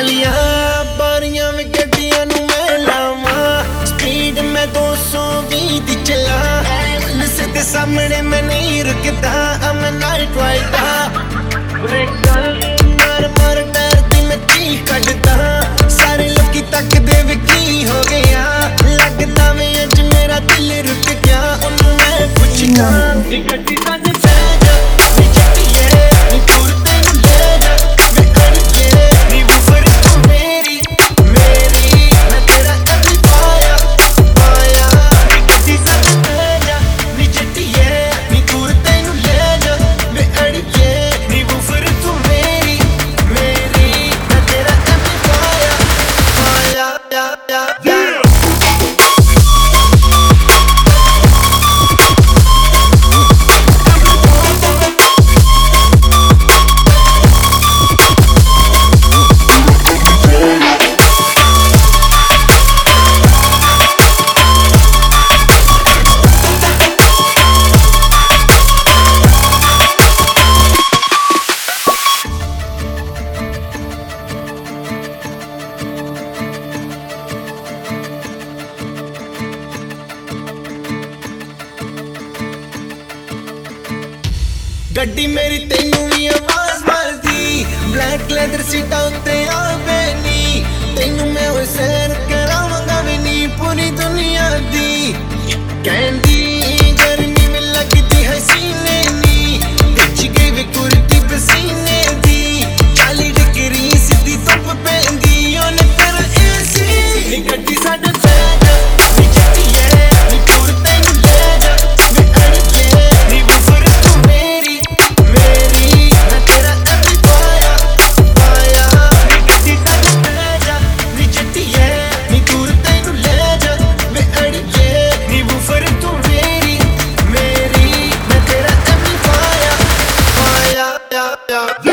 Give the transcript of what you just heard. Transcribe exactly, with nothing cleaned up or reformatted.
वालिया बारियां में गड्डियां नू मैं लावा स्पीड में दो सौ बीस दी चला नशे दे सामने मैं नहीं रुकदा I'm a night rider मार मार टायर दी मैं चीख कड्डदा सारे लोकी तकदे वे की हो गया लगदा मैं अज मेरा दिल रुक गया ओनू मैं पुछदा नी गड्डी साडे पै जा नी जट्टिए नी दूर तैनू ले जा वे अड़के नी वूफर तू मेरी मेरी मैं तेरा कभी पाया पाया नी गड्डी साडे पै जा नी जट्टिए नी दूर तैनू ले जा वे अड़के नी वूफर तू मेरी मेरी मैं तेरा कभी पाया पाया या या या गड्डी मेरी तेनू भी आवाज मारदी ब्लैक लेदर सीटा उत्ते आवे नी तेनू मैं होए सैर करावांगा भी नी पूरी दुनिया दी कहंदी गर्मी में लगदी हसीने नी बिच गई वे कुर्ती पसीने दी चालीस डिग्री सीधी धुप पैंदी ओने तेरा एसी नी गड्डी साडे पै जा नी जट्टिए नी दूर तैनू ले जा वे अड़के नी वूफर तू मेरी मेरी मैं तेरा कभी पाया पाया नी गड्डी साडे पै जा नी जट्टिए नी दूर तैनू ले जा वे अड़के नी वूफर तू मेरी मेरी मैं तेरा कभी पाया पाया या या